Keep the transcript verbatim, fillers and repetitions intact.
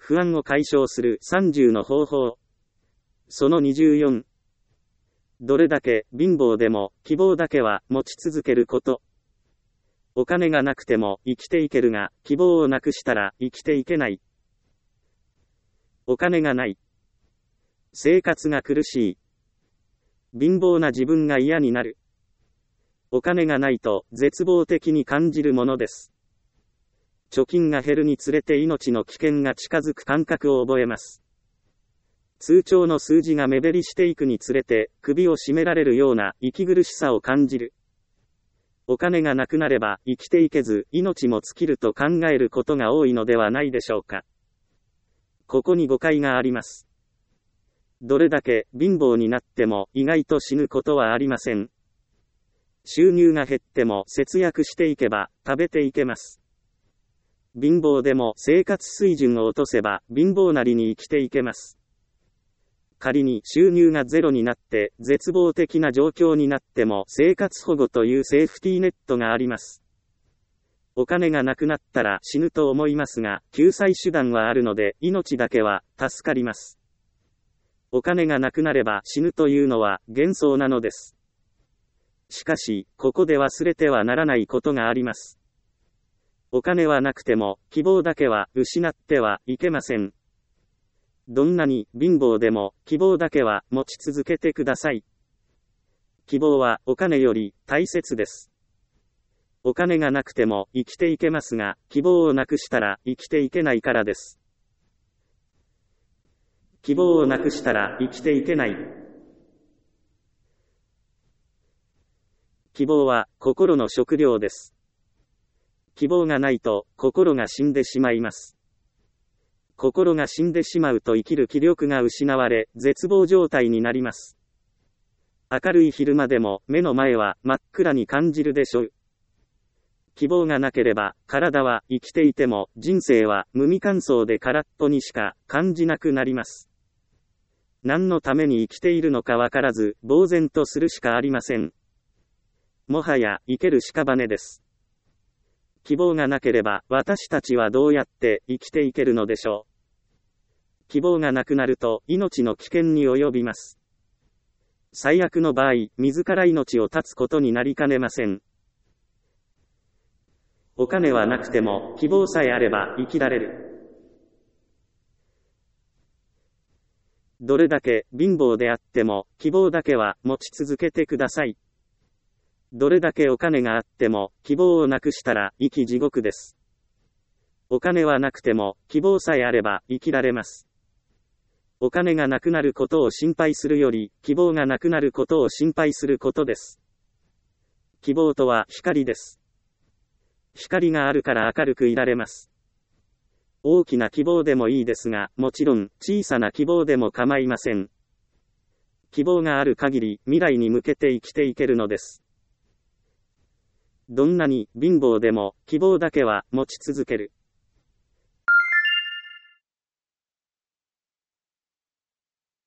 不安を解消するさんじゅうの方法。そのにじゅうよん。どれだけ貧乏でも希望だけは持ち続けること。お金がなくても生きていけるが、希望をなくしたら生きていけない。お金がない。生活が苦しい。貧乏な自分が嫌になる。お金がないと絶望的に感じるものです。貯金が減るにつれて命の危険が近づく感覚を覚えます。通帳の数字が目減りしていくにつれて首を絞められるような息苦しさを感じる。お金がなくなれば生きていけず命も尽きると考えることが多いのではないでしょうか。ここに誤解があります。どれだけ貧乏になっても意外と死ぬことはありません。収入が減っても節約していけば食べていけます。貧乏でも生活水準を落とせば貧乏なりに生きていけます。仮に収入がゼロになって絶望的な状況になっても生活保護というセーフティーネットがあります。お金がなくなったら死ぬと思いますが、救済手段はあるので命だけは助かります。お金がなくなれば死ぬというのは幻想なのです。しかし、ここで忘れてはならないことがあります。お金はなくても希望だけは失ってはいけません。どんなに貧乏でも希望だけは持ち続けてください。希望はお金より大切です。お金がなくても生きていけますが、希望をなくしたら生きていけないからです。希望をなくしたら生きていけない。希望は心の食料です。希望がないと心が死んでしまいます。心が死んでしまうと生きる気力が失われ、絶望状態になります。明るい昼間でも目の前は真っ暗に感じるでしょう。希望がなければ、体は生きていても人生は無味乾燥で空っぽにしか感じなくなります。何のために生きているのかわからず、呆然とするしかありません。もはや生ける屍です。希望がなければ私たちはどうやって生きていけるのでしょう。希望がなくなると命の危険に及びます。最悪の場合、自ら命を絶つことになりかねません。お金はなくても希望さえあれば生きられる。どれだけ貧乏であっても希望だけは持ち続けてください。どれだけお金があっても希望をなくしたら生き地獄です。お金はなくても希望さえあれば生きられます。お金がなくなることを心配するより希望がなくなることを心配することです。希望とは光です。光があるから明るくいられます。大きな希望でもいいですが、もちろん小さな希望でも構いません。希望がある限り未来に向けて生きていけるのです。どんなに貧乏でも希望だけは持ち続ける。